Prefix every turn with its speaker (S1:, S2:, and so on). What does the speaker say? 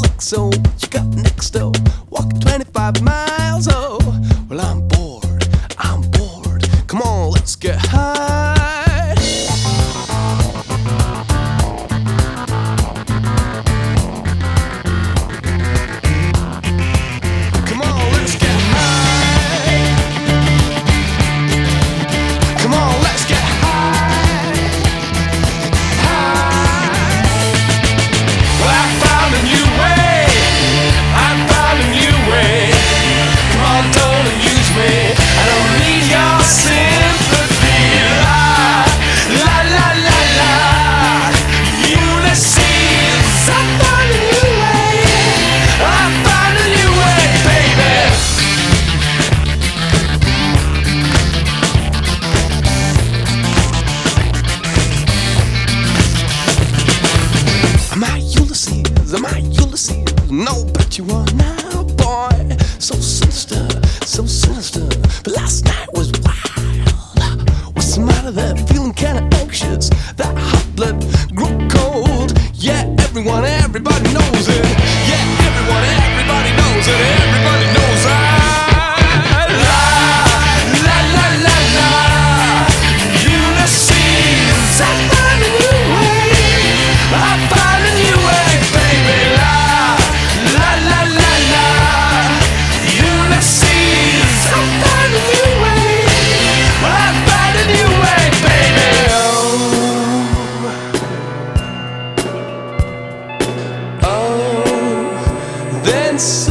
S1: next, oh, what you got next, oh? Walk 25 miles, oh. Well, I'm bored, come on, let's get high. Come on, let's get high. Come on, let's get high. High. Well, I found a new way. I found a new way. Come on, don't abuse me. I don't need your sympathy. La, la, la, la, la. Ulysses, I found a new way. I found a new way, baby. Am I Ulysses? Am I Ulysses? No, bet you are now, boy. So sinister, but last night was wild. What's the matter there? Feeling kinda anxious. That hot blood grew cold. Yeah, everybody knows it. Yeah, everybody knows it. Everybody knows I la, la, la, la, la. Ulysses, I found a new way. I found a new way, baby. La, la, la, la, la. Ulysses, I found a new way. Well, I found a new way, baby. Oh, then